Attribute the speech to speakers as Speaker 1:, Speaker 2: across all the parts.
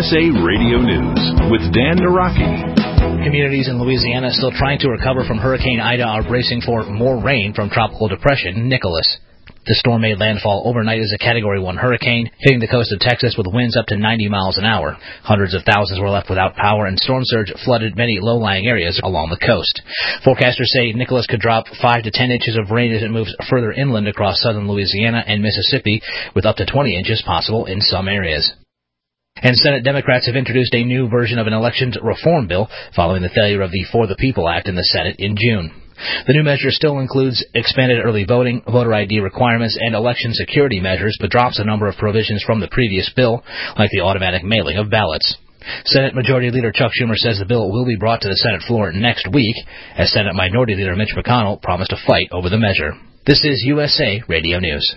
Speaker 1: USA Radio News with Dan Naraki.
Speaker 2: Communities in Louisiana still trying to recover from Hurricane Ida are bracing for more rain from Tropical Depression Nicholas. The storm made landfall overnight as a Category 1 hurricane, hitting the coast of Texas with winds up to 90 miles an hour. Hundreds of thousands were left without power, and storm surge flooded many low-lying areas along the coast. Forecasters say Nicholas could drop 5 to 10 inches of rain as it moves further inland across southern Louisiana and Mississippi, with up to 20 inches possible in some areas. And Senate Democrats have introduced a new version of an elections reform bill following the failure of the For the People Act in the Senate in June. The new measure still includes expanded early voting, voter ID requirements, and election security measures, but drops a number of provisions from the previous bill, like the automatic mailing of ballots. Senate Majority Leader Chuck Schumer says the bill will be brought to the Senate floor next week, as Senate Minority Leader Mitch McConnell promised to fight over the measure. This is USA Radio News.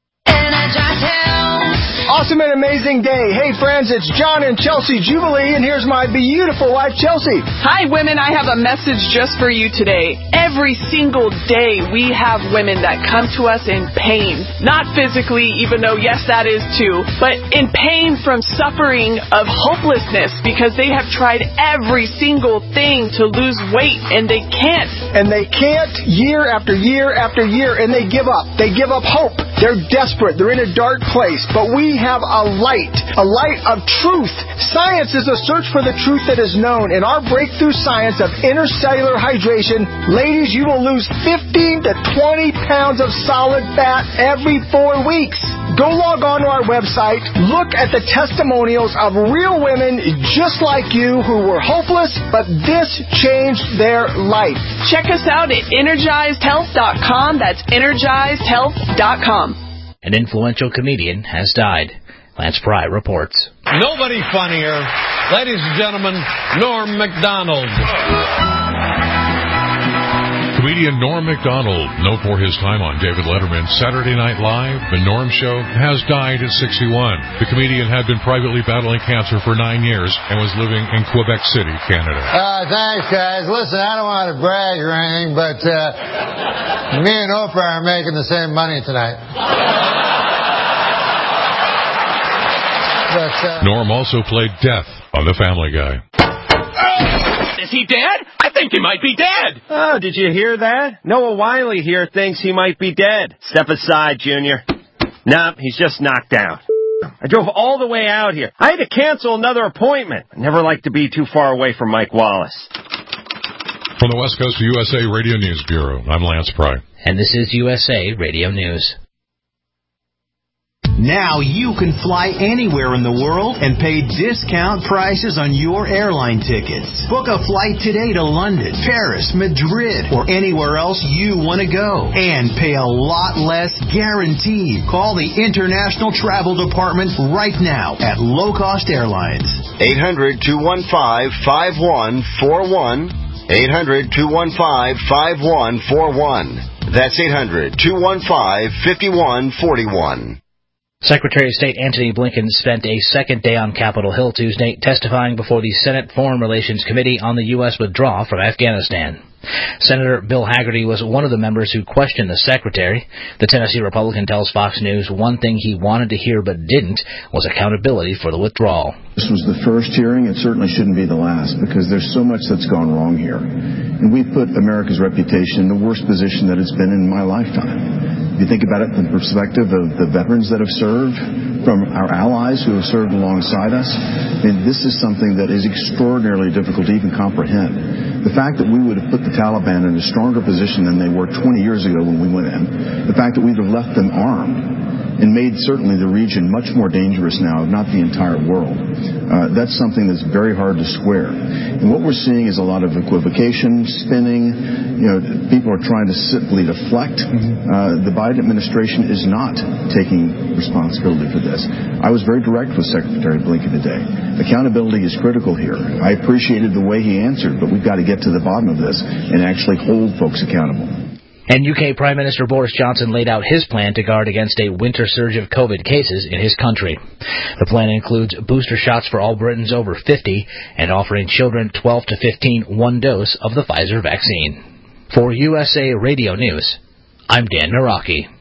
Speaker 3: Awesome and amazing day. Hey, friends, it's John and Chelsea Jubilee, and here's my beautiful wife, Chelsea.
Speaker 4: Hi, women. I have a message just for you today. Every single day, we have women that come to us in pain. Not physically, even though, yes, that is too, but in pain from suffering of hopelessness because they have tried every single thing to lose weight, and they can't.
Speaker 3: And they can't year after year after year, and they give up. They give up hope. They're desperate. They're in a dark place, but we have a light of truth. Science is a search for the truth that is known. In our breakthrough science of intercellular hydration, ladies, you will lose 15 to 20 pounds of solid fat every 4 weeks. Go log on to our website, look at the testimonials of real women just like you who were hopeless, but this changed their life.
Speaker 4: Check us out at EnergizedHealth.com. That's EnergizedHealth.com.
Speaker 2: An influential comedian has died. Lance Pry reports.
Speaker 5: Nobody funnier. Ladies and gentlemen, Norm Macdonald.
Speaker 6: Comedian Norm Macdonald, known for his time on David Letterman's Saturday Night Live, The Norm Show, has died at 61. The comedian had been privately battling cancer for 9 years and was living in Quebec City, Canada.
Speaker 7: Thanks, guys. Listen, I don't want to brag or anything, but me and Oprah are making the same money tonight.
Speaker 6: Norm also played Death on The Family Guy.
Speaker 8: Is he dead? I think he might be dead.
Speaker 9: Oh, did you hear that? Noah Wiley here thinks he might be dead. Step aside, Junior. Nope, he's just knocked out. I drove all the way out here. I had to cancel another appointment. I never like to be too far away from Mike Wallace.
Speaker 6: From the West Coast USA Radio News Bureau, I'm Lance Pry.
Speaker 2: And this is USA Radio News.
Speaker 10: Now you can fly anywhere in the world and pay discount prices on your airline tickets. Book a flight today to London, Paris, Madrid, or anywhere else you want to go. And pay a lot less guaranteed. Call the International Travel Department right now at Low Cost Airlines.
Speaker 11: 800-215-5141. 800-215-5141. That's 800-215-5141.
Speaker 2: Secretary of State Antony Blinken spent a second day on Capitol Hill Tuesday testifying before the Senate Foreign Relations Committee on the U.S. withdrawal from Afghanistan. Senator Bill Hagerty was one of the members who questioned the secretary. The Tennessee Republican tells Fox News one thing he wanted to hear but didn't was accountability for the withdrawal.
Speaker 12: This was the first hearing. It certainly shouldn't be the last because there's so much that's gone wrong here. And we've put America's reputation in the worst position that it's been in my lifetime. If you think about it from the perspective of the veterans that have served, from our allies who have served alongside us, this is something that is extraordinarily difficult to even comprehend. The fact that we would have put the Taliban in a stronger position than they were 20 years ago when we went in, the fact that we'd have left them armed and made certainly the region much more dangerous now, if not the entire world, that's something that's very hard to square. And what we're seeing is a lot of equivocation, spinning. People are trying to simply deflect. The Biden administration is not taking responsibility for this. I was very direct with Secretary Blinken today. Accountability is critical here. I appreciated the way he answered, but we've got to get to the bottom of this and actually hold folks accountable.
Speaker 2: And UK Prime Minister Boris Johnson laid out his plan to guard against a winter surge of COVID cases in his country. The plan includes booster shots for all Britons over 50 and offering children 12 to 15 one dose of the Pfizer vaccine. For USA Radio News, I'm Dan Naraki.